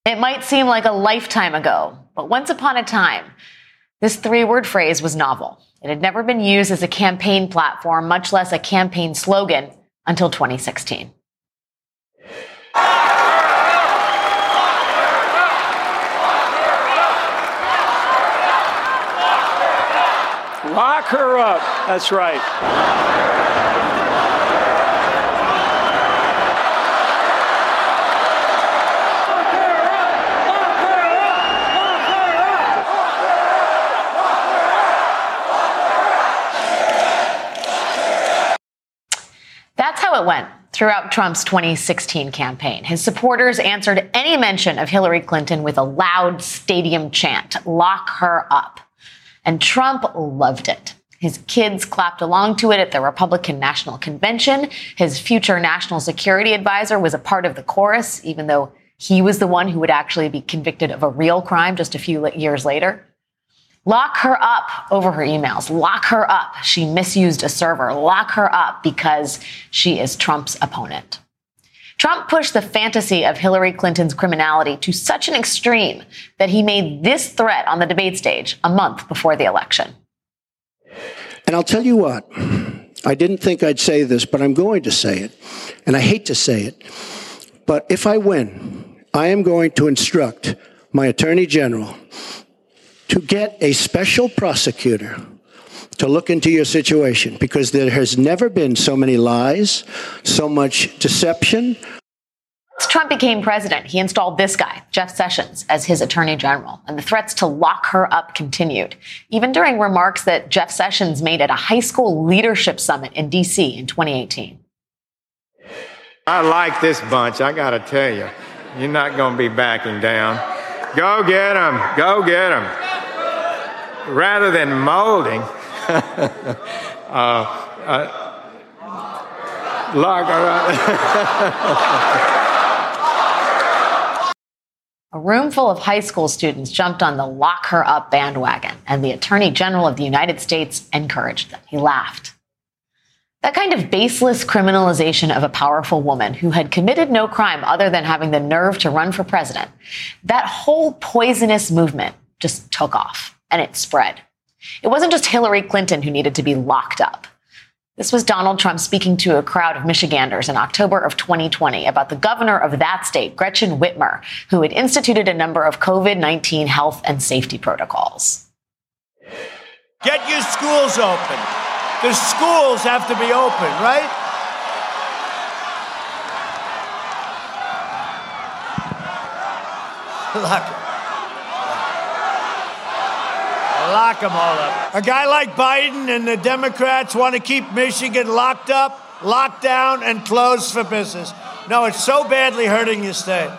It might seem like a lifetime ago, but once upon a time, this three-word phrase was novel. It had never been used as a campaign platform, much less a campaign slogan, until 2016. Lock her up. That's right. That's how it went throughout Trump's 2016 campaign. His supporters answered any mention of Hillary Clinton with a loud stadium chant, "Lock her up." And Trump loved it. His kids clapped along to it at the Republican National Convention. His future national security advisor was a part of the chorus, even though he was the one who would actually be convicted of a real crime just a few years later. Lock her up over her emails. Lock her up. She misused a server. Lock her up because she is Trump's opponent. Trump pushed the fantasy of Hillary Clinton's criminality to such an extreme that he made this threat on the debate stage a month before the election. And I'll tell you what, I didn't think I'd say this, but I'm going to say it. And I hate to say it, but if I win, I am going to instruct my Attorney General to get a special prosecutor to look into your situation, because there has never been so many lies, so much deception. Once Trump became president, he installed this guy, Jeff Sessions, as his attorney general, and the threats to lock her up continued, even during remarks that Jeff Sessions made at a high school leadership summit in D.C. in 2018. I like this bunch, I gotta tell you. You're not gonna be backing down. Go get them, go get them. Rather than molding, lock her up. A room full of high school students jumped on the lock her up bandwagon, and the Attorney General of the United States encouraged them. He laughed. That kind of baseless criminalization of a powerful woman who had committed no crime other than having the nerve to run for president, that whole poisonous movement just took off, and it spread. It wasn't just Hillary Clinton who needed to be locked up. This was Donald Trump speaking to a crowd of Michiganders in October of 2020 about the governor of that state, Gretchen Whitmer, who had instituted a number of COVID-19 health and safety protocols. Get your schools open. The schools have to be open, right? Lock them all up. A guy like Biden and the Democrats want to keep Michigan locked up, locked down, and closed for business. No, it's so badly hurting your state.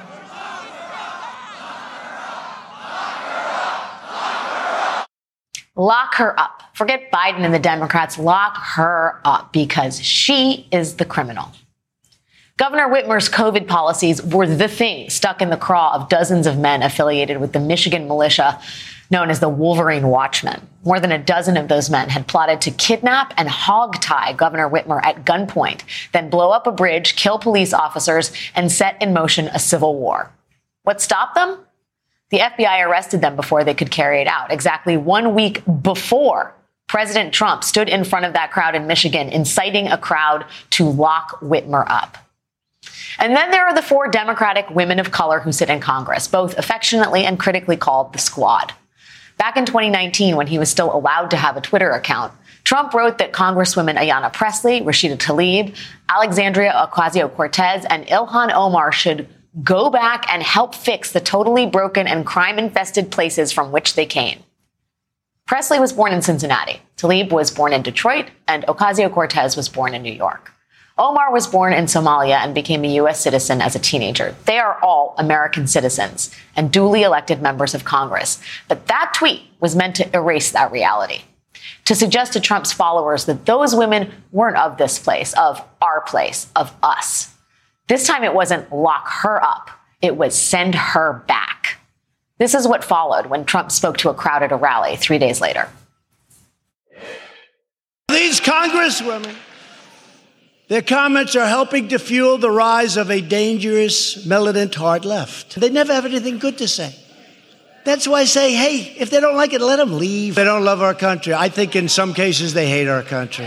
Lock her up. Forget Biden and the Democrats. Lock her up because she is the criminal. Governor Whitmer's COVID policies were the thing stuck in the craw of dozens of men affiliated with the Michigan militia known as the Wolverine Watchmen. More than a dozen of those men had plotted to kidnap and hogtie Governor Whitmer at gunpoint, then blow up a bridge, kill police officers, and set in motion a civil war. What stopped them? The FBI arrested them before they could carry it out, exactly 1 week before President Trump stood in front of that crowd in Michigan, inciting a crowd to lock Whitmer up. And then there are the 4 Democratic women of color who sit in Congress, both affectionately and critically called the Squad. Back in 2019, when he was still allowed to have a Twitter account, Trump wrote that Congresswomen Ayanna Pressley, Rashida Tlaib, Alexandria Ocasio-Cortez, and Ilhan Omar should go back and help fix the totally broken and crime-infested places from which they came. Pressley was born in Cincinnati. Tlaib was born in Detroit, and Ocasio-Cortez was born in New York. Omar was born in Somalia and became a U.S. citizen as a teenager. They are all American citizens and duly elected members of Congress. But that tweet was meant to erase that reality, to suggest to Trump's followers that those women weren't of this place, of our place, of us. This time it wasn't lock her up. It was send her back. This is what followed when Trump spoke to a crowd at a rally 3 days later. These congresswomen, Their comments are helping to fuel the rise of a dangerous, militant hard left. They never have anything good to say. That's why I say, hey, if they don't like it, let them leave. They don't love our country. I think in some cases they hate our country.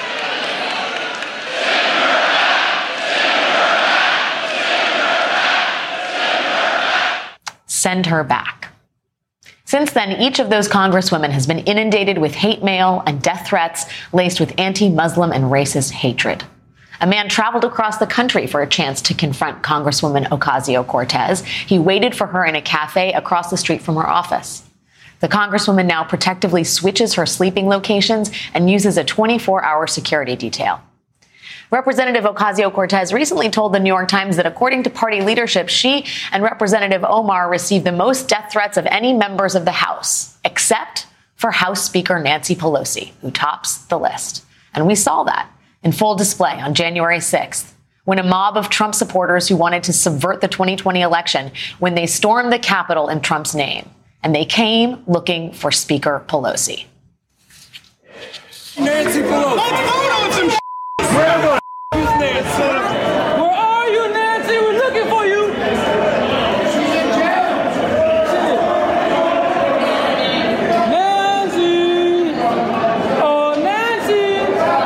Send her back. Since then, each of those congresswomen has been inundated with hate mail and death threats laced with anti-Muslim and racist hatred. A man traveled across the country for a chance to confront Congresswoman Ocasio-Cortez. He waited for her in a cafe across the street from her office. The Congresswoman now protectively switches her sleeping locations and uses a 24-hour security detail. Representative Ocasio-Cortez recently told the New York Times that according to party leadership, she and Representative Omar received the most death threats of any members of the House, except for House Speaker Nancy Pelosi, who tops the list. And we saw that in full display on January 6th, when a mob of Trump supporters who wanted to subvert the 2020 election, when they stormed the Capitol in Trump's name, and they came looking for Speaker Pelosi. Nancy Pelosi. Let's vote on some shit. Where the is Nancy? Where are you, Nancy? We're looking for you. She's in jail. Nancy. Oh, Nancy.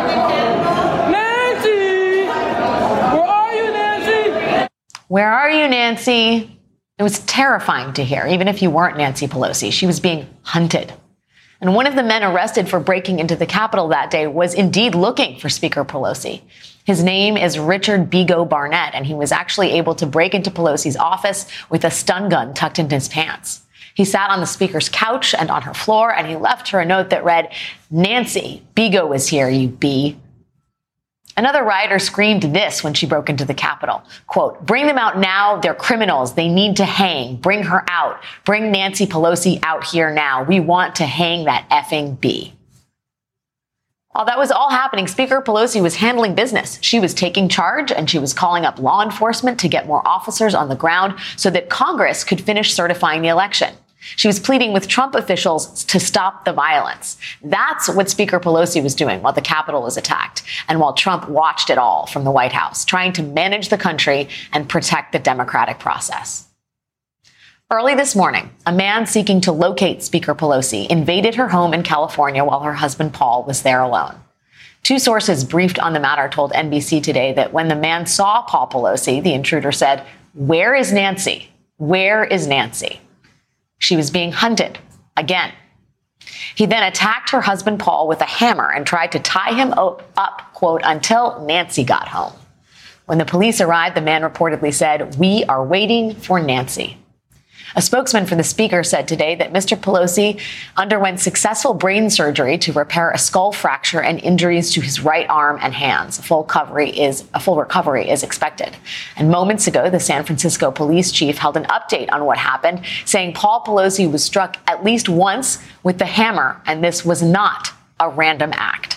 Nancy. Where are you, Nancy? Where are you, Nancy? It was terrifying to hear, even if you weren't Nancy Pelosi. She was being hunted. And one of the men arrested for breaking into the Capitol that day was indeed looking for Speaker Pelosi. His name is Richard Bigot Barnett, and he was actually able to break into Pelosi's office with a stun gun tucked into his pants. He sat on the speaker's couch and on her floor, and he left her a note that read, "Nancy, Bigot is here, you bee." Another rioter screamed this when she broke into the Capitol. Quote, "Bring them out now. They're criminals. They need to hang. Bring her out. Bring Nancy Pelosi out here now. We want to hang that effing bee." While that was all happening, Speaker Pelosi was handling business. She was taking charge, and she was calling up law enforcement to get more officers on the ground so that Congress could finish certifying the election. She was pleading with Trump officials to stop the violence. That's what Speaker Pelosi was doing while the Capitol was attacked and while Trump watched it all from the White House, trying to manage the country and protect the democratic process. Early this morning, a man seeking to locate Speaker Pelosi invaded her home in California while her husband Paul was there alone. Two sources briefed on the matter told NBC today that when the man saw Paul Pelosi, the intruder said, "Where is Nancy? Where is Nancy?" She was being hunted again. He then attacked her husband, Paul, with a hammer and tried to tie him up, quote, until Nancy got home. When the police arrived, the man reportedly said, "We are waiting for Nancy." A spokesman for the speaker said today that Mr. Pelosi underwent successful brain surgery to repair a skull fracture and injuries to his right arm and hands. A full recovery is expected. And moments ago, the San Francisco police chief held an update on what happened, saying Paul Pelosi was struck at least once with the hammer, and this was not a random act.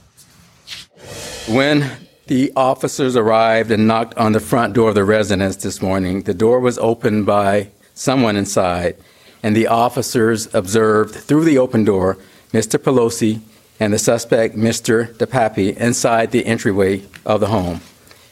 When the officers arrived and knocked on the front door of the residence this morning, the door was opened by someone inside, and the officers observed through the open door Mr. Pelosi and the suspect, Mr. DePape, inside the entryway of the home.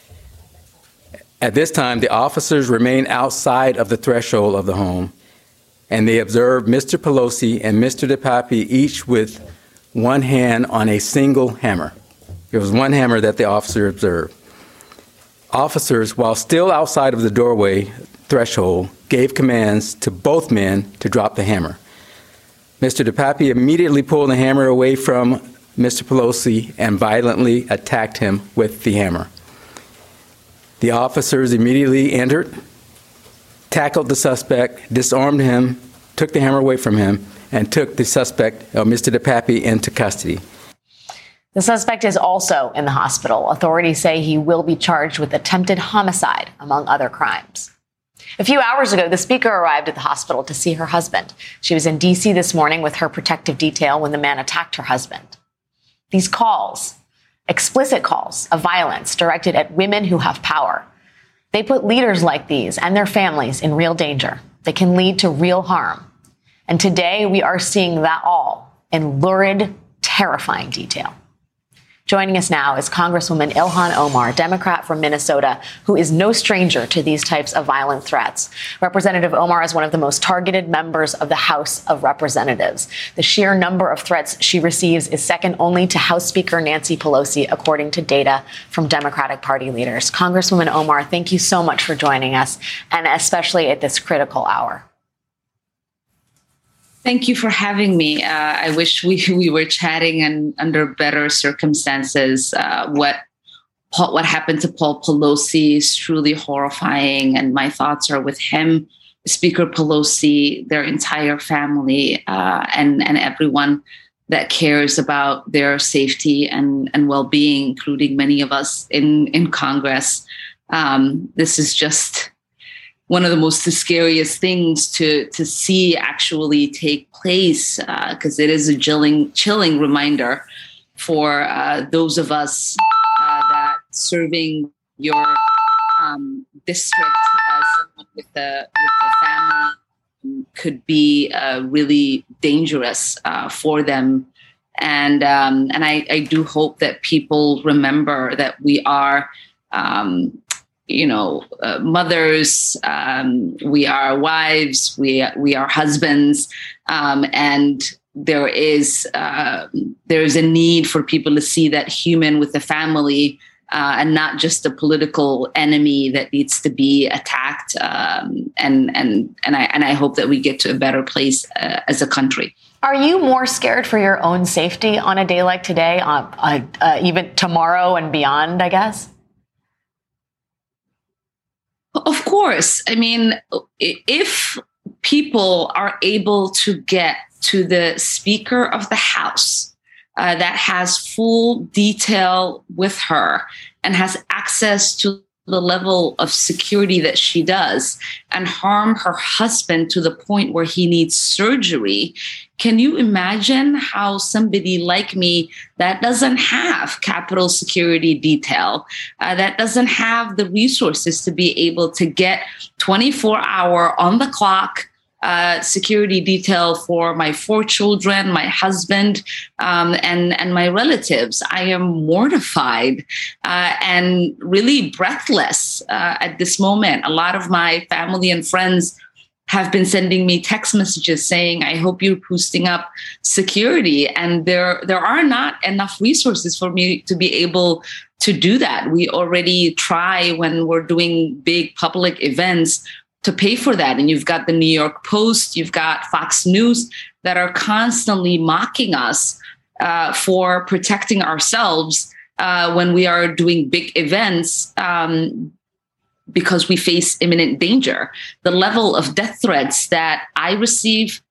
At this time, the officers remained outside of the threshold of the home, and they observed Mr. Pelosi and Mr. DePape each with one hand on a single hammer. It was one hammer that the officer observed. Officers, while still outside of the doorway threshold, gave commands to both men to drop the hammer. Mr. DePape immediately pulled the hammer away from Mr. Pelosi and violently attacked him with the hammer. The officers immediately entered, tackled the suspect, disarmed him, took the hammer away from him, and took the suspect, Mr. DePape, into custody. The suspect is also in the hospital. Authorities say he will be charged with attempted homicide, among other crimes. A few hours ago, the speaker arrived at the hospital to see her husband. She was in D.C. this morning with her protective detail when the man attacked her husband. These calls, explicit calls of violence directed at women who have power, they put leaders like these and their families in real danger. They can lead to real harm. And today we are seeing that all in lurid, terrifying detail. Joining us now is Congresswoman Ilhan Omar, Democrat from Minnesota, who is no stranger to these types of violent threats. Representative Omar is one of the most targeted members of the House of Representatives. The sheer number of threats she receives is second only to House Speaker Nancy Pelosi, according to data from Democratic Party leaders. Congresswoman Omar, thank you so much for joining us, and especially at this critical hour. Thank you for having me. I wish we were chatting and under better circumstances. What happened to Paul Pelosi is truly horrifying, and my thoughts are with him, Speaker Pelosi, their entire family, and everyone that cares about their safety and well-being, including many of us in Congress. This is just one of the most scariest things to see actually take place, because it is a chilling reminder for those of us that serving your district, someone with a family could be really dangerous for them. And I do hope that people remember that we are mothers, we are wives, we are husbands, and there is a need for people to see that human with a family, and not just a political enemy that needs to be attacked. And I hope that we get to a better place as a country. Are you more scared for your own safety on a day like today, even tomorrow and beyond, I guess? Of course. I mean, if people are able to get to the Speaker of the House that has full detail with her and has access to the level of security that she does, and harm her husband to the point where he needs surgery, can you imagine how somebody like me that doesn't have Capitol security detail, that doesn't have the resources to be able to get 24-hour on the clock security detail for my 4 children, my husband, and my relatives? I am mortified and really breathless at this moment. A lot of my family and friends have been sending me text messages saying, I hope you're boosting up security. And there are not enough resources for me to be able to do that. We already try when we're doing big public events to pay for that. And you've got the New York Post, you've got Fox News that are constantly mocking us for protecting ourselves when we are doing big events, because we face imminent danger. The level of death threats that I receive,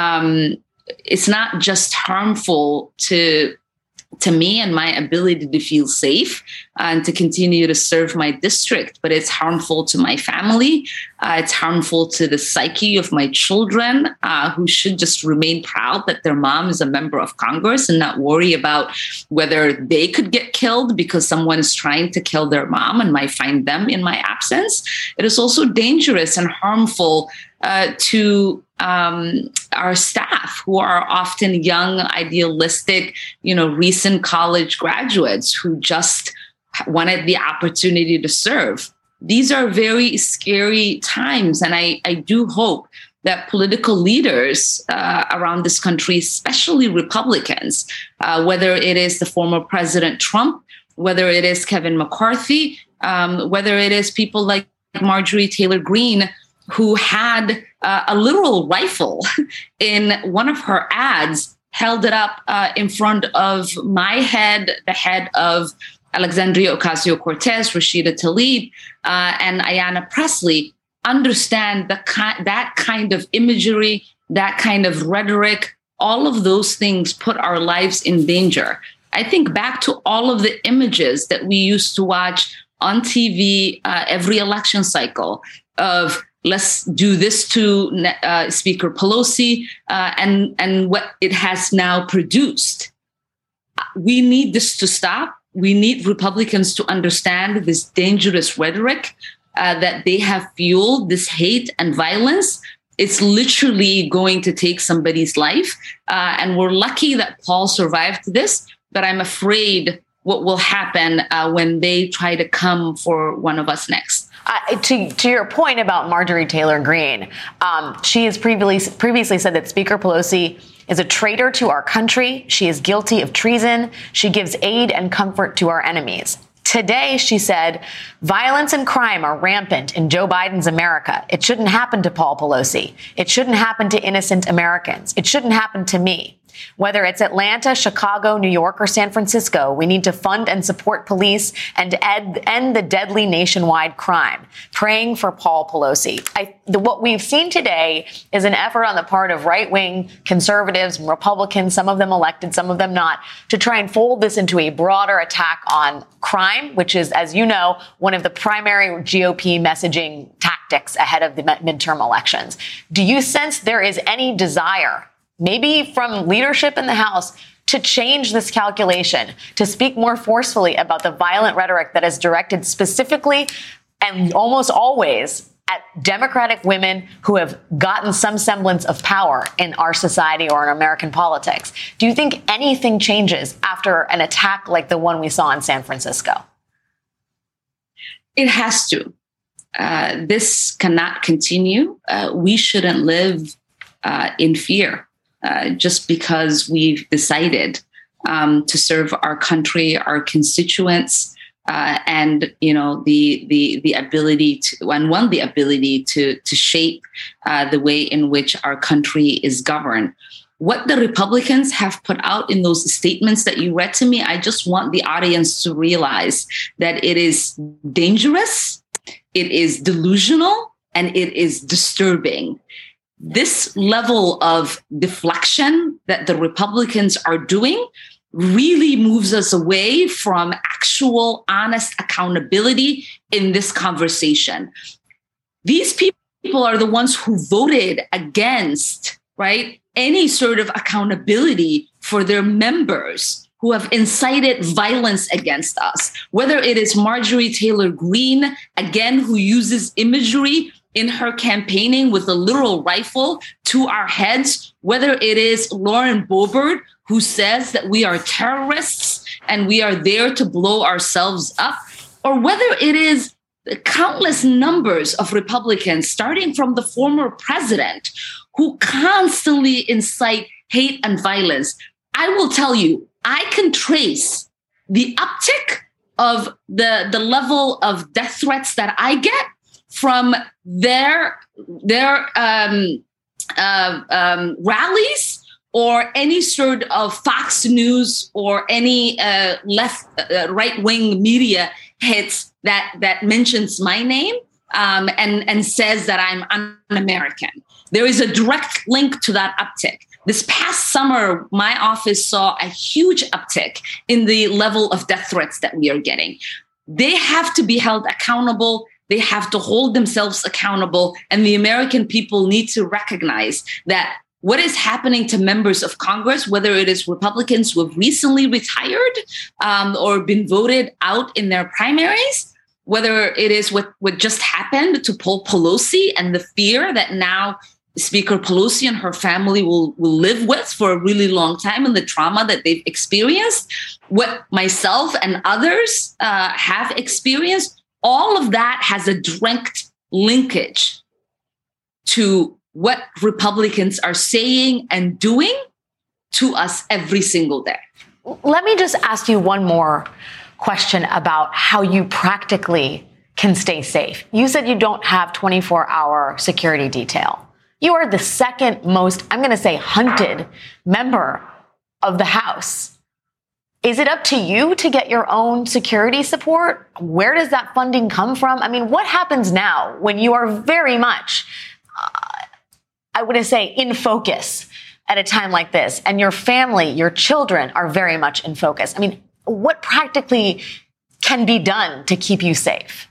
it's not just harmful to me and my ability to feel safe and to continue to serve my district, but it's harmful to my family. It's harmful to the psyche of my children, who should just remain proud that their mom is a member of Congress and not worry about whether they could get killed because someone is trying to kill their mom and might find them in my absence. It is also dangerous and harmful to our staff, who are often young, idealistic, recent college graduates who just wanted the opportunity to serve. These are very scary times, and I do hope that political leaders around this country, especially Republicans, whether it is the former President Trump, whether it is Kevin McCarthy, whether it is people like Marjorie Taylor Greene, who had a literal rifle in one of her ads, held it up in front of my head, the head of Alexandria Ocasio-Cortez, Rashida Tlaib, and Ayanna Pressley, understand that kind of imagery, that kind of rhetoric. All of those things put our lives in danger. I think back to all of the images that we used to watch on TV every election cycle of, let's do this to Speaker Pelosi, and what it has now produced. We need this to stop. We need Republicans to understand this dangerous rhetoric that they have fueled, this hate and violence. It's literally going to take somebody's life. And we're lucky that Paul survived this, but I'm afraid what will happen when they try to come for one of us next. To your point about Marjorie Taylor Greene, she has previously said that Speaker Pelosi is a traitor to our country. She is guilty of treason. She gives aid and comfort to our enemies. Today, she said, violence and crime are rampant in Joe Biden's America. It shouldn't happen to Paul Pelosi. It shouldn't happen to innocent Americans. It shouldn't happen to me. Whether it's Atlanta, Chicago, New York, or San Francisco, we need to fund and support police and end the deadly nationwide crime. Praying for Paul Pelosi. What we've seen today is an effort on the part of right-wing conservatives and Republicans, some of them elected, some of them not, to try and fold this into a broader attack on crime, which is, as you know, one of the primary GOP messaging tactics ahead of the midterm elections. Do you sense there is any desire, maybe from leadership in the House, to change this calculation, to speak more forcefully about the violent rhetoric that is directed specifically and almost always at Democratic women who have gotten some semblance of power in our society or in American politics? Do you think anything changes after an attack like the one we saw in San Francisco? It has to. This cannot continue. We shouldn't live in fear. Just because we've decided to serve our country, our constituents, and the ability to shape the way in which our country is governed. What the Republicans have put out in those statements that you read to me, I just want the audience to realize that it is dangerous, it is delusional, and it is disturbing. This level of deflection that the Republicans are doing really moves us away from actual honest accountability in this conversation. These people are the ones who voted against, right, any sort of accountability for their members who have incited violence against us, whether it is Marjorie Taylor Greene, again, who uses imagery in her campaigning with a literal rifle to our heads, whether it is Lauren Boebert, who says that we are terrorists and we are there to blow ourselves up, or whether it is the countless numbers of Republicans, starting from the former president, who constantly incite hate and violence. I will tell you, I can trace the uptick of the level of death threats that I get from their rallies or any sort of Fox News or any right-wing media hits that mentions my name and says that I'm un-American. There is a direct link to that uptick. This past summer, my office saw a huge uptick in the level of death threats that we are getting. They have to be held accountable. They have to hold themselves accountable. And the American people need to recognize that what is happening to members of Congress, whether it is Republicans who have recently retired or been voted out in their primaries, whether it is what just happened to Paul Pelosi and the fear that now Speaker Pelosi and her family will live with for a really long time, and the trauma that they've experienced, what myself and others have experienced, all of that has a direct linkage to what Republicans are saying and doing to us every single day. Let me just ask you one more question about how you practically can stay safe. You said you don't have 24-hour security detail. You are the second most, I'm going to say, hunted member of the House. Is it up to you to get your own security support? Where does that funding come from? I mean, what happens now when you are very much, I would say, in focus at a time like this, and your family, your children are very much in focus? I mean, what practically can be done to keep you safe?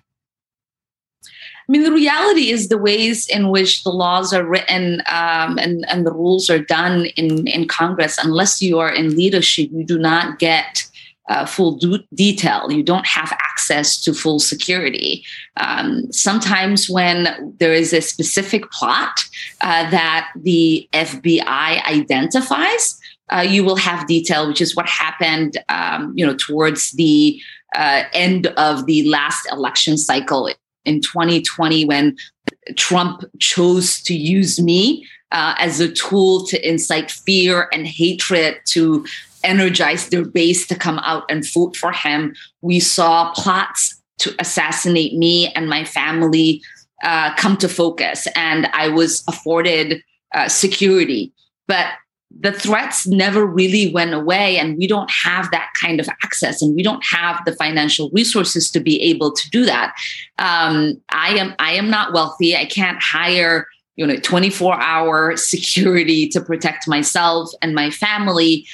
I mean, the reality is the ways in which the laws are written and the rules are done in Congress, unless you are in leadership, you do not get full detail. You don't have access to full security. Sometimes when there is a specific plot that the FBI identifies, you will have detail, which is what happened, towards the end of the last election cycle in 2020, when Trump chose to use me as a tool to incite fear and hatred, to energize their base to come out and vote for him. We saw plots to assassinate me and my family come to focus, and I was afforded security. But the threats never really went away, and we don't have that kind of access, and we don't have the financial resources to be able to do that. I am not wealthy. I can't hire 24-hour security to protect myself and my family,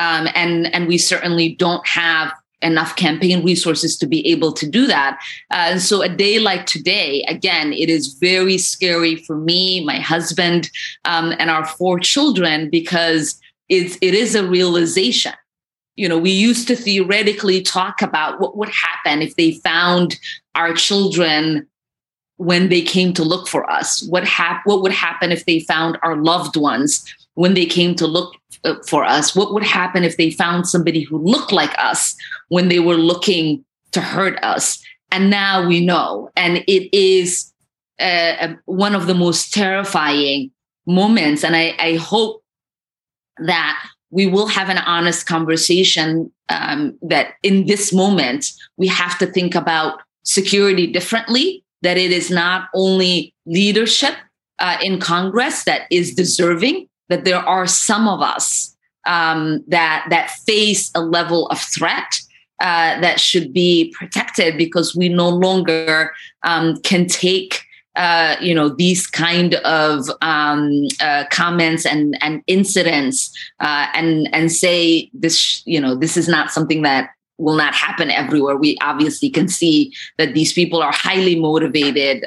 and we certainly don't have enough campaign resources to be able to do that. So a day like today, again, it is very scary for me, my husband, and our 4 children, because it is a realization. We used to theoretically talk about what would happen if they found our children when they came to look for us. What would happen if they found our loved ones when they came to look for us? What would happen if they found somebody who looked like us when they were looking to hurt us? And now we know. And it is one of the most terrifying moments. And I hope that we will have an honest conversation, that in this moment, we have to think about security differently, that it is not only leadership in Congress that is deserving, that there are some of us that face a level of threat that should be protected, because we no longer can take these kind of comments and incidents and say this is not something that will not happen everywhere. We obviously can see that these people are highly motivated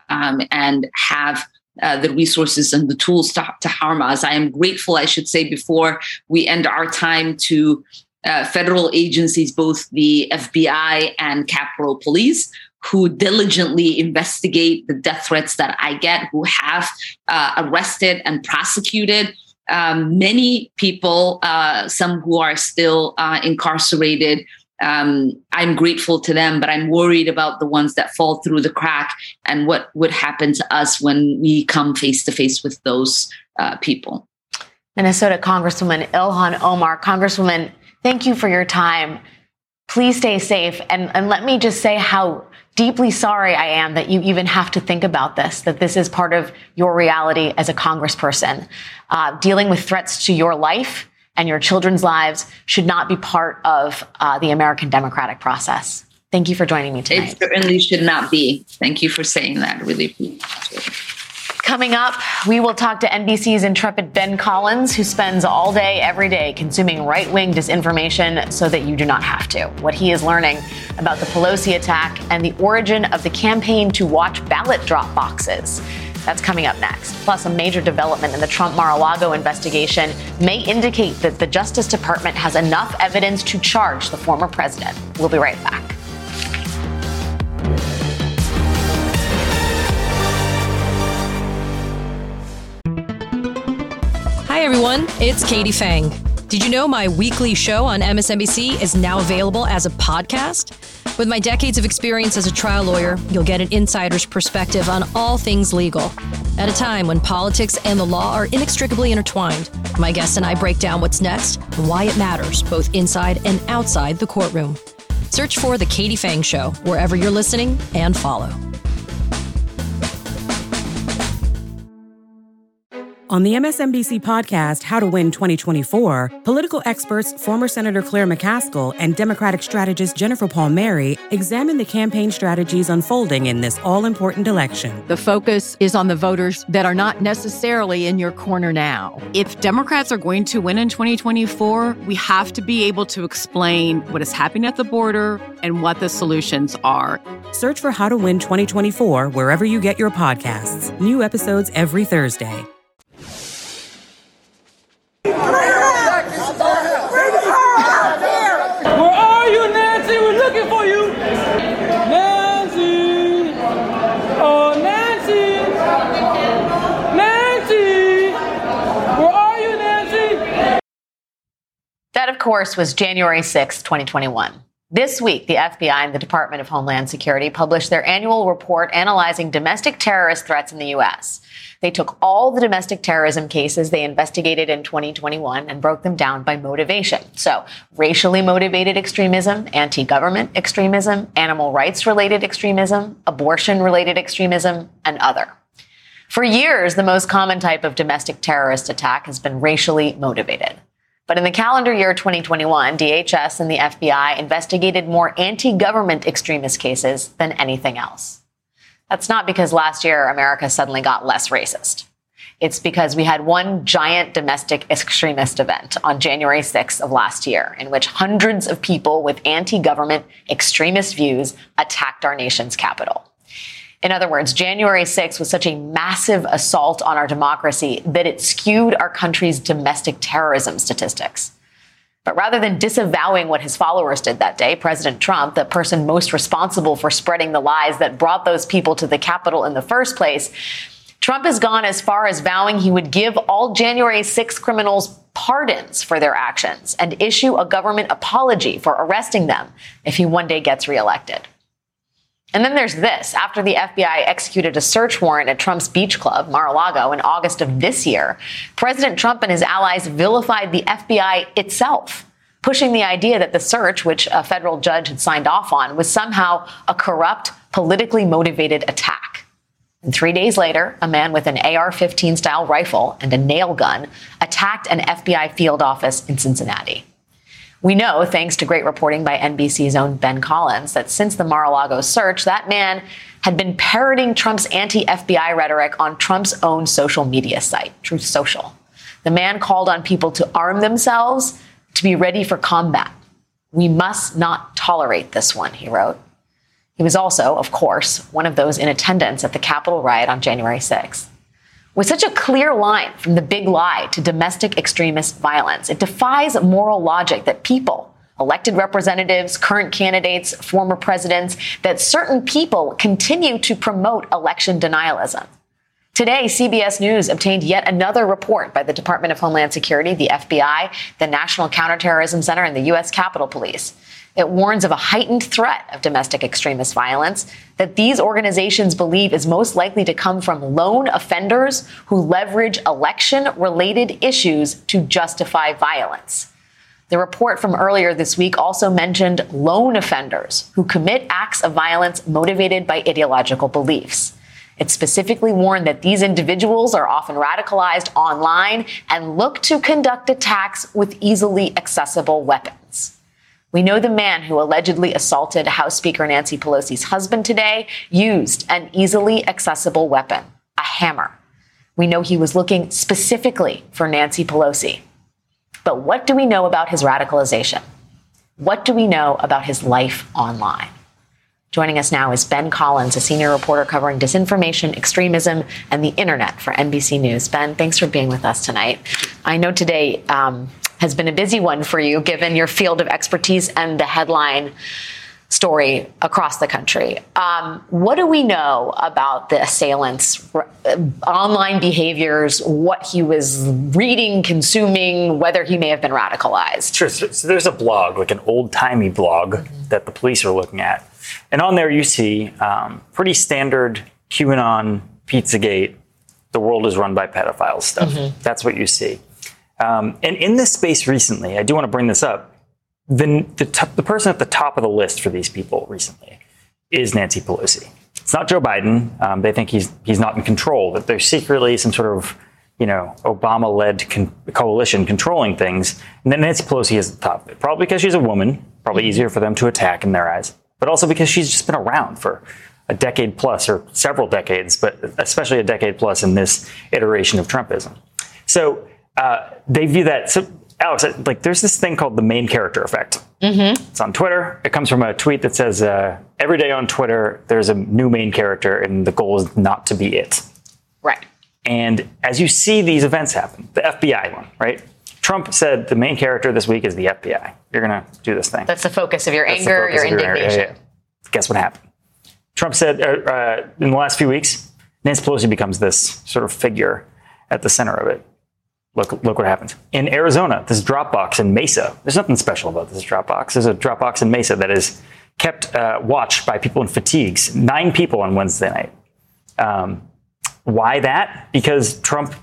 and have the resources and the tools to harm us. I am grateful, I should say, before we end our time, to federal agencies, both the FBI and Capitol Police, who diligently investigate the death threats that I get, who have arrested and prosecuted many people, some who are still incarcerated. I'm grateful to them, but I'm worried about the ones that fall through the crack and what would happen to us when we come face to face with those people. Minnesota Congresswoman Ilhan Omar. Congresswoman, thank you for your time. Please stay safe. And let me just say how deeply sorry I am that you even have to think about this, that this is part of your reality as a congressperson. Dealing with threats to your life and your children's lives should not be part of the American democratic process. Thank you for joining me tonight. It certainly should not be. Thank you for saying that. Really appreciate it. Coming up, we will talk to NBC's intrepid Ben Collins, who spends all day, every day, consuming right-wing disinformation so that you do not have to. What he is learning about the Pelosi attack and the origin of the campaign to watch ballot drop boxes. That's coming up next. Plus, a major development in the Trump Mar-a-Lago investigation may indicate that the Justice Department has enough evidence to charge the former president. We'll be right back. Hi, everyone. It's Katie Fang. Did you know my weekly show on MSNBC is now available as a podcast? With my decades of experience as a trial lawyer, you'll get an insider's perspective on all things legal. At a time when politics and the law are inextricably intertwined, my guests and I break down what's next and why it matters, both inside and outside the courtroom. Search for The Katie Fang Show wherever you're listening and follow. On the MSNBC podcast, How to Win 2024, political experts, former Senator Claire McCaskill and Democratic strategist Jennifer Palmieri examine the campaign strategies unfolding in this all-important election. The focus is on the voters that are not necessarily in your corner now. If Democrats are going to win in 2024, we have to be able to explain what is happening at the border and what the solutions are. Search for How to Win 2024 wherever you get your podcasts. New episodes every Thursday. course, was January 6, 2021. This week, the FBI and the Department of Homeland Security published their annual report analyzing domestic terrorist threats in the U.S. They took all the domestic terrorism cases they investigated in 2021 and broke them down by motivation. So, racially motivated extremism, anti-government extremism, animal rights-related extremism, abortion-related extremism, and other. For years, the most common type of domestic terrorist attack has been racially motivated. But in the calendar year 2021, DHS and the FBI investigated more anti-government extremist cases than anything else. That's not because last year America suddenly got less racist. It's because we had one giant domestic extremist event on January 6th of last year, in which hundreds of people with anti-government extremist views attacked our nation's capital. In other words, January 6th was such a massive assault on our democracy that it skewed our country's domestic terrorism statistics. But rather than disavowing what his followers did that day, President Trump, the person most responsible for spreading the lies that brought those people to the Capitol in the first place, Trump has gone as far as vowing he would give all January 6th criminals pardons for their actions and issue a government apology for arresting them if he one day gets reelected. And then there's this. After the FBI executed a search warrant at Trump's beach club, Mar-a-Lago, in August of this year, President Trump and his allies vilified the FBI itself, pushing the idea that the search, which a federal judge had signed off on, was somehow a corrupt, politically motivated attack. And 3 days later, a man with an AR-15 style rifle and a nail gun attacked an FBI field office in Cincinnati. We know, thanks to great reporting by NBC's own Ben Collins, that since the Mar-a-Lago search, that man had been parroting Trump's anti-FBI rhetoric on Trump's own social media site, Truth Social. The man called on people to arm themselves, to be ready for combat. We must not tolerate this one, he wrote. He was also, of course, one of those in attendance at the Capitol riot on January 6th. With such a clear line from the big lie to domestic extremist violence, it defies moral logic that people, elected representatives, current candidates, former presidents, that certain people continue to promote election denialism. Today, CBS News obtained yet another report by the Department of Homeland Security, the FBI, the National Counterterrorism Center, and the U.S. Capitol Police. It warns of a heightened threat of domestic extremist violence that these organizations believe is most likely to come from lone offenders who leverage election-related issues to justify violence. The report from earlier this week also mentioned lone offenders who commit acts of violence motivated by ideological beliefs. It specifically warned that these individuals are often radicalized online and look to conduct attacks with easily accessible weapons. We know the man who allegedly assaulted House Speaker Nancy Pelosi's husband today used an easily accessible weapon, a hammer. We know he was looking specifically for Nancy Pelosi. But what do we know about his radicalization? What do we know about his life online? Joining us now is Ben Collins, a senior reporter covering disinformation, extremism, and the internet for NBC News. Ben, thanks for being with us tonight. I know today has been a busy one for you, given your field of expertise and the headline story across the country. What do we know about the assailant's online behaviors, what he was reading, consuming, whether he may have been radicalized? Sure. So there's a blog, like an old-timey blog that the police are looking at. And on there you see pretty standard QAnon, Pizzagate, the world is run by pedophiles stuff. Mm-hmm. That's what you see. And in this space recently, I do want to bring this up, the person at the top of the list for these people recently is Nancy Pelosi. It's not Joe Biden. They think he's not in control, that there's secretly some sort of, Obama-led coalition controlling things. And then Nancy Pelosi is at the top of it, probably because she's a woman, probably easier for them to attack in their eyes, but also because she's just been around for a decade plus or several decades, but especially a decade plus in this iteration of Trumpism. So they view that. So, Alex, there's this thing called the main character effect. Mm-hmm. It's on Twitter. It comes from a tweet that says, every day on Twitter, there's a new main character, and the goal is not to be it. Right. And as you see these events happen, the FBI one, right? Trump said the main character this week is the FBI. You're going to do this thing. That's the focus of your anger, your indignation. Yeah. Guess what happened? Trump said in the last few weeks, Nancy Pelosi becomes this sort of figure at the center of it. Look what happens. In Arizona, this Dropbox in Mesa, there's nothing special about this Dropbox. There's a Dropbox in Mesa that is kept watched by people in fatigues. 9 people on Wednesday night. Why that? Because Trump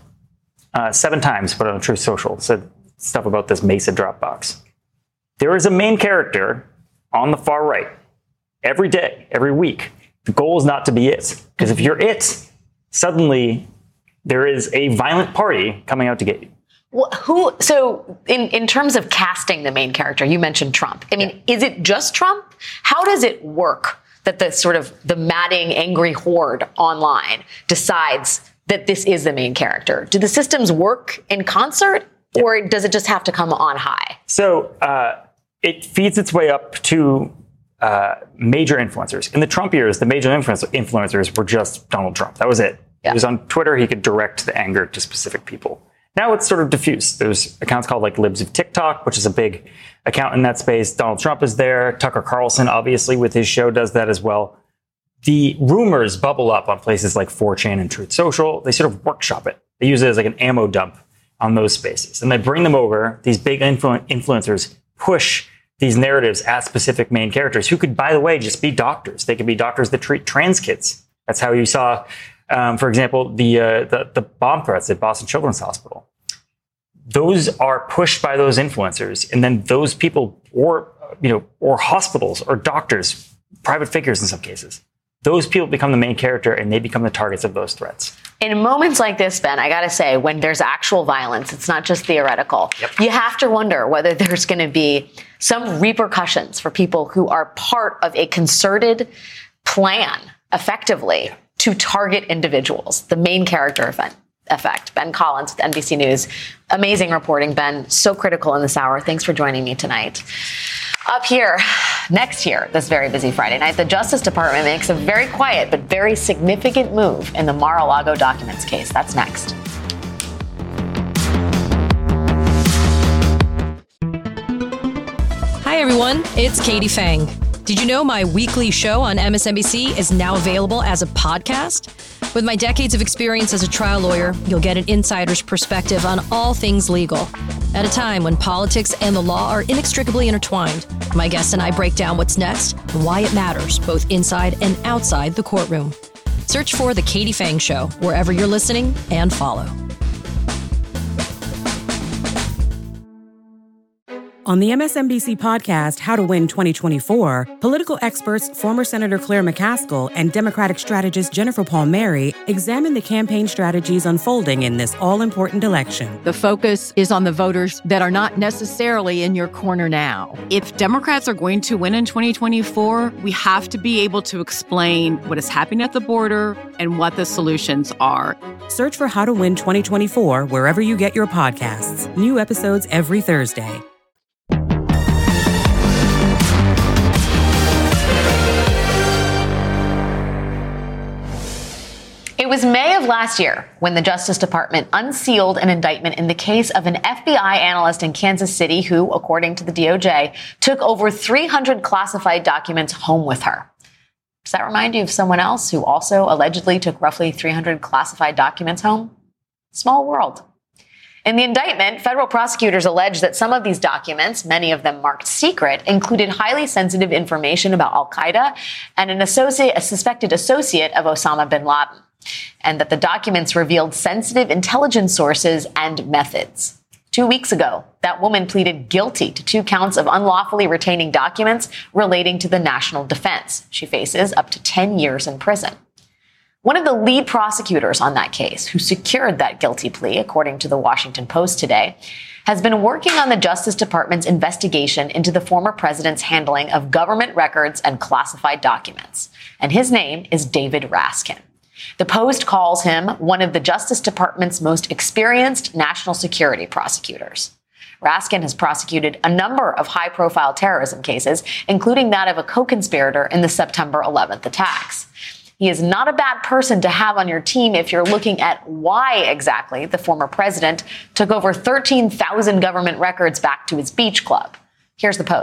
7 times put on Truth Social, said stuff about this Mesa Dropbox. There is a main character on the far right every day, every week. The goal is not to be it. Because if you're it, suddenly there is a violent party coming out to get you. Well, so in terms of casting the main character, you mentioned Trump. I mean, Is it just Trump? How does it work that the sort of the madding, angry horde online decides that this is the main character? Do the systems work in concert, or does it just have to come on high? So it feeds its way up to major influencers. In the Trump years, the major influencers were just Donald Trump. That was it. He was on Twitter. He could direct the anger to specific people. Now it's sort of diffuse. There's accounts called like Libs of TikTok, which is a big account in that space. Donald Trump is there. Tucker Carlson, obviously, with his show, does that as well. The rumors bubble up on places like 4chan and Truth Social. They sort of workshop it. They use it as like an ammo dump on those spaces. And they bring them over. These big influencers push these narratives at specific main characters who could, by the way, just be doctors. They could be doctors that treat trans kids. That's how you saw, for example, the bomb threats at Boston Children's Hospital. Those are pushed by those influencers, and then those people, or hospitals or doctors, private figures in some cases, those people become the main character and they become the targets of those threats. In moments like this, Ben, I got to say, when there's actual violence, it's not just theoretical. You have to wonder whether there's going to be some repercussions for people who are part of a concerted plan, effectively, to target individuals. The main character effect. Ben Collins with NBC News. Amazing reporting, Ben. So critical in this hour. Thanks for joining me tonight. Up here, next year, this very busy Friday night, the Justice Department makes a very quiet but very significant move in the Mar-a-Lago documents case. That's next. Hi, everyone. It's Katie Fang. Did you know my weekly show on MSNBC is now available as a podcast? With my decades of experience as a trial lawyer, you'll get an insider's perspective on all things legal. At a time when politics and the law are inextricably intertwined, my guests and I break down what's next and why it matters, both inside and outside the courtroom. Search for The Katie Fang Show wherever you're listening and follow. On the MSNBC podcast, How to Win 2024, political experts, former Senator Claire McCaskill and Democratic strategist Jennifer Palmieri examine the campaign strategies unfolding in this all-important election. The focus is on the voters that are not necessarily in your corner now. If Democrats are going to win in 2024, we have to be able to explain what is happening at the border and what the solutions are. Search for How to Win 2024 wherever you get your podcasts. New episodes every Thursday. It was May of last year when the Justice Department unsealed an indictment in the case of an FBI analyst in Kansas City who, according to the DOJ, took over 300 classified documents home with her. Does that remind you of someone else who also allegedly took roughly 300 classified documents home? Small world. In the indictment, federal prosecutors allege that some of these documents, many of them marked secret, included highly sensitive information about al-Qaeda and a suspected associate of Osama bin Laden, and that the documents revealed sensitive intelligence sources and methods. 2 weeks ago, that woman pleaded guilty to 2 counts of unlawfully retaining documents relating to the national defense. She faces up to 10 years in prison. One of the lead prosecutors on that case, who secured that guilty plea, according to the Washington Post today, has been working on the Justice Department's investigation into the former president's handling of government records and classified documents. And his name is David Raskin. The Post calls him one of the Justice Department's most experienced national security prosecutors. Raskin has prosecuted a number of high-profile terrorism cases, including that of a co-conspirator in the September 11th attacks. He is not a bad person to have on your team if you're looking at why exactly the former president took over 13,000 government records back to his beach club. Here's the Post.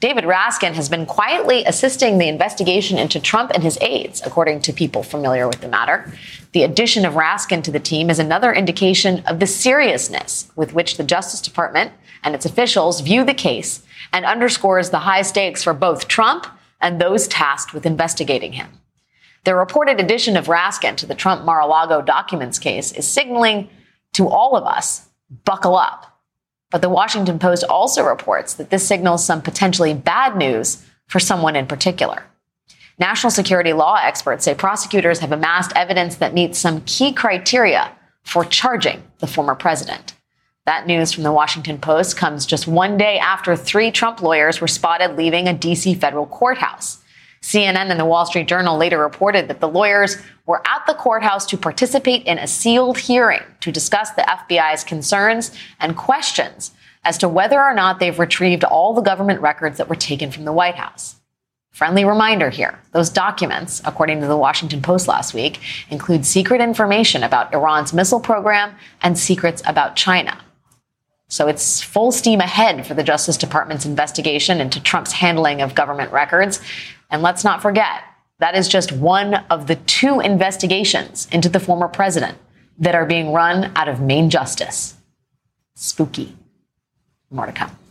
David Raskin has been quietly assisting the investigation into Trump and his aides, according to people familiar with the matter. The addition of Raskin to the team is another indication of the seriousness with which the Justice Department and its officials view the case and underscores the high stakes for both Trump and those tasked with investigating him. The reported addition of Raskin to the Trump Mar-a-Lago documents case is signaling to all of us, buckle up. But the Washington Post also reports that this signals some potentially bad news for someone in particular. National security law experts say prosecutors have amassed evidence that meets some key criteria for charging the former president. That news from the Washington Post comes just one day after 3 Trump lawyers were spotted leaving a D.C. federal courthouse. CNN and the Wall Street Journal later reported that the lawyers were at the courthouse to participate in a sealed hearing to discuss the FBI's concerns and questions as to whether or not they've retrieved all the government records that were taken from the White House. Friendly reminder here, those documents, according to the Washington Post last week, include secret information about Iran's missile program and secrets about China. So it's full steam ahead for the Justice Department's investigation into Trump's handling of government records. And let's not forget, that is just one of the 2 investigations into the former president that are being run out of Main Justice. Spooky. More to come.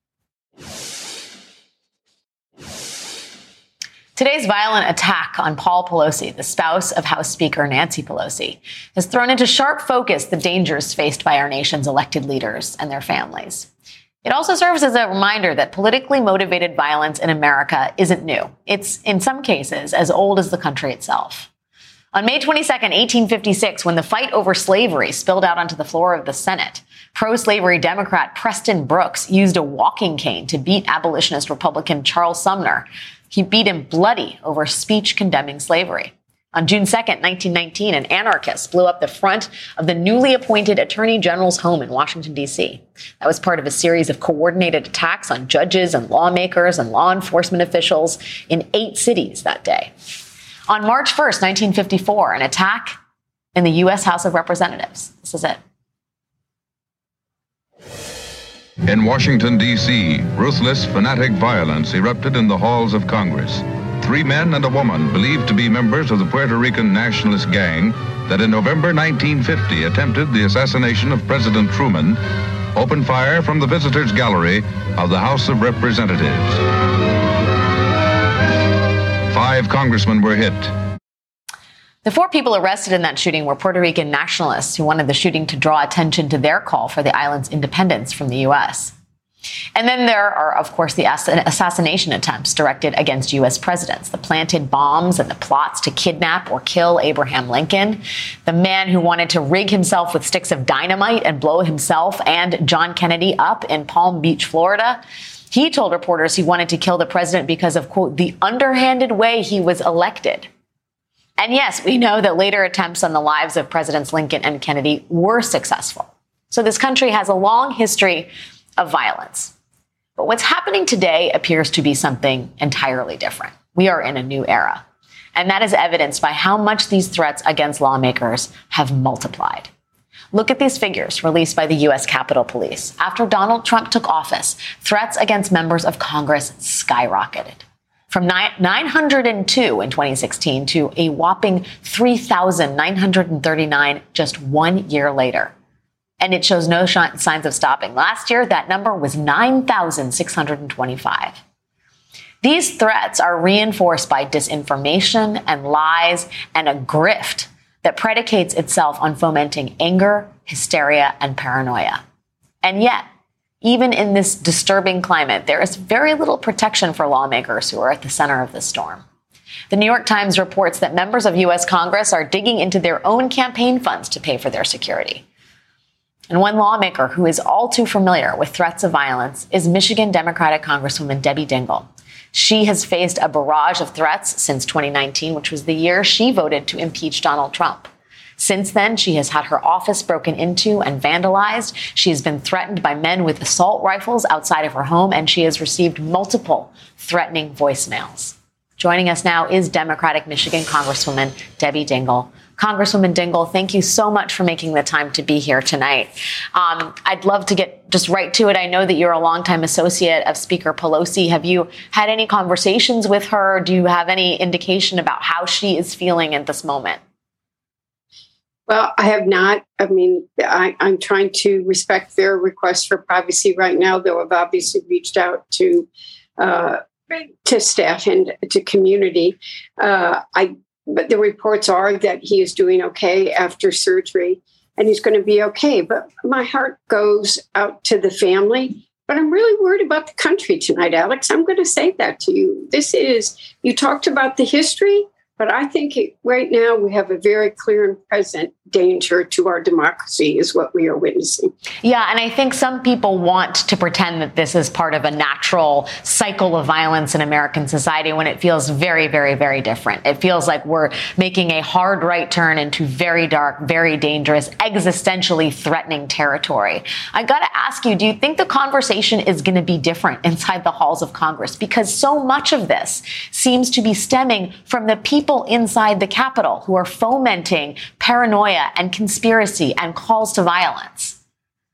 Today's violent attack on Paul Pelosi, the spouse of House Speaker Nancy Pelosi, has thrown into sharp focus the dangers faced by our nation's elected leaders and their families. It also serves as a reminder that politically motivated violence in America isn't new. It's, in some cases, as old as the country itself. On May 22, 1856, when the fight over slavery spilled out onto the floor of the Senate, pro-slavery Democrat Preston Brooks used a walking cane to beat abolitionist Republican Charles Sumner. He beat him bloody over speech condemning slavery. On June 2nd, 1919, an anarchist blew up the front of the newly appointed Attorney General's home in Washington, D.C. That was part of a series of coordinated attacks on judges and lawmakers and law enforcement officials in 8 cities that day. On March 1st, 1954, an attack in the U.S. House of Representatives. This is it. In Washington, D.C., ruthless, fanatic violence erupted in the halls of Congress. 3 men and a woman believed to be members of the Puerto Rican nationalist gang that in November 1950 attempted the assassination of President Truman opened fire from the visitors' gallery of the House of Representatives. 5 congressmen were hit. The 4 people arrested in that shooting were Puerto Rican nationalists who wanted the shooting to draw attention to their call for the island's independence from the U.S. And then there are, of course, the assassination attempts directed against U.S. presidents, the planted bombs and the plots to kidnap or kill Abraham Lincoln, the man who wanted to rig himself with sticks of dynamite and blow himself and John Kennedy up in Palm Beach, Florida. He told reporters he wanted to kill the president because of, quote, the underhanded way he was elected. And yes, we know that later attempts on the lives of Presidents Lincoln and Kennedy were successful. So this country has a long history of violence. But what's happening today appears to be something entirely different. We are in a new era. And that is evidenced by how much these threats against lawmakers have multiplied. Look at these figures released by the U.S. Capitol Police. After Donald Trump took office, threats against members of Congress skyrocketed. From 902 in 2016 to a whopping 3,939 just 1 year later. And it shows no signs of stopping. Last year, that number was 9,625. These threats are reinforced by disinformation and lies and a grift that predicates itself on fomenting anger, hysteria, and paranoia. And yet, even in this disturbing climate, there is very little protection for lawmakers who are at the center of the storm. The New York Times reports that members of U.S. Congress are digging into their own campaign funds to pay for their security. And one lawmaker who is all too familiar with threats of violence is Michigan Democratic Congresswoman Debbie Dingell. She has faced a barrage of threats since 2019, which was the year she voted to impeach Donald Trump. Since then, she has had her office broken into and vandalized. She has been threatened by men with assault rifles outside of her home, and she has received multiple threatening voicemails. Joining us now is Democratic Michigan Congresswoman Debbie Dingell. Congresswoman Dingell, thank you so much for making the time to be here tonight. I'd love to get just right to it. I know that you're a longtime associate of Speaker Pelosi. Have you had any conversations with her? Do you have any indication about how she is feeling at this moment? Well, I have not. I mean, I'm trying to respect their request for privacy right now, though I've obviously reached out to staff and to community. But the reports are that he is doing okay after surgery and he's going to be okay. But my heart goes out to the family. But I'm really worried about the country tonight, Alex. I'm going to say that to you. You talked about the history, but I think right now we have a very clear and present danger to our democracy is what we are witnessing. Yeah, and I think some people want to pretend that this is part of a natural cycle of violence in American society when it feels very, very, very different. It feels like we're making a hard right turn into very dark, very dangerous, existentially threatening territory. I got to ask you, do you think the conversation is going to be different inside the halls of Congress? Because so much of this seems to be stemming from the people inside the Capitol who are fomenting paranoia and conspiracy and calls to violence.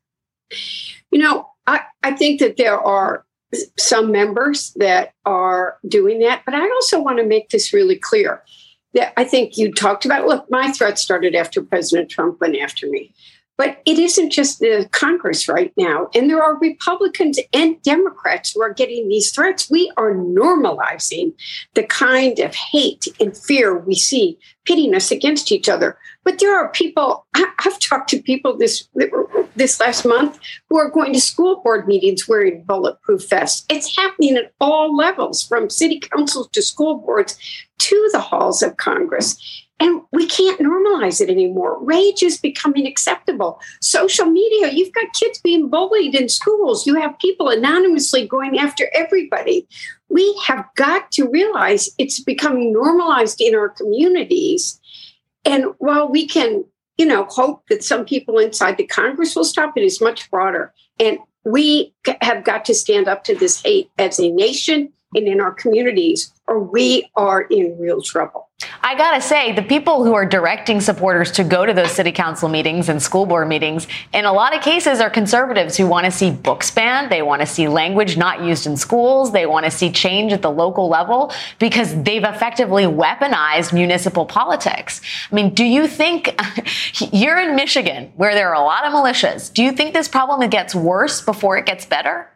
You know, I think that there are some members that are doing that, but I also want to make this really clear that I think you talked about, look, my threat started after President Trump went after me. But it isn't just the Congress right now. And there are Republicans and Democrats who are getting these threats. We are normalizing the kind of hate and fear we see pitting us against each other. But there are people, I've talked to people this last month who are going to school board meetings wearing bulletproof vests. It's happening at all levels, from city councils to school boards to the halls of Congress. And we can't normalize it anymore. Rage is becoming acceptable. Social media, you've got kids being bullied in schools. You have people anonymously going after everybody. We have got to realize it's becoming normalized in our communities. And while we can, hope that some people inside the Congress will stop, it is much broader. And we have got to stand up to this hate as a nation and in our communities, or we are in real trouble. I gotta say, the people who are directing supporters to go to those city council meetings and school board meetings, in a lot of cases, are conservatives who want to see books banned. They want to see language not used in schools. They want to see change at the local level because they've effectively weaponized municipal politics. I mean, do you think you're in Michigan, where there are a lot of militias? Do you think this problem gets worse before it gets better?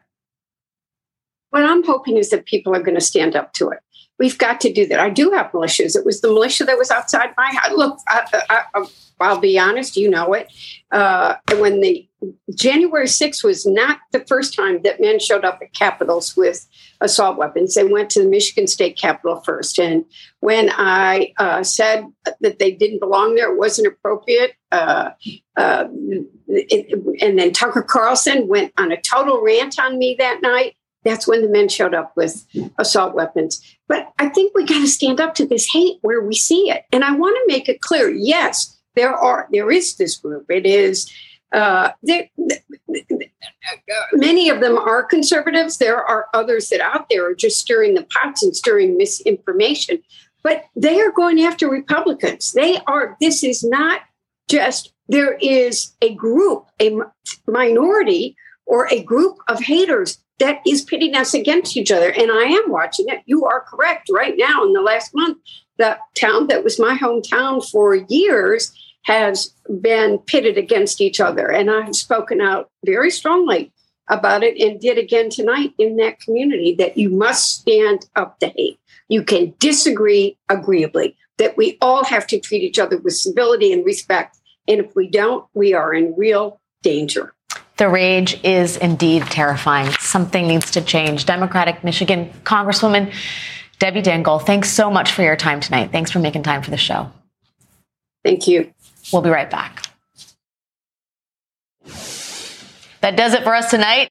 What I'm hoping is that people are going to stand up to it. We've got to do that. I do have militias. It was the militia that was outside my house. Look, I'll be honest, you know it. When the January 6th was not the first time that men showed up at Capitals with assault weapons. They went to the Michigan State Capitol first. And when I said that they didn't belong there, it wasn't appropriate. And then Tucker Carlson went on a total rant on me that night. That's when the men showed up with assault weapons. But I think we got to stand up to this hate where we see it. And I want to make it clear, yes, there is this group. It is, many of them are conservatives. There are others that out there are just stirring the pots and stirring misinformation. But they are going after Republicans. This is not just, there is a group, a minority or a group of haters that is pitting us against each other. And I am watching it. You are correct. Right now, in the last month, the town that was my hometown for years has been pitted against each other. And I've spoken out very strongly about it and did again tonight in that community that you must stand up to hate. You can disagree agreeably, that we all have to treat each other with civility and respect. And if we don't, we are in real danger. The rage is indeed terrifying. Something needs to change. Democratic Michigan Congresswoman Debbie Dingell, thanks so much for your time tonight. Thanks for making time for the show. Thank you. We'll be right back. That does it for us tonight.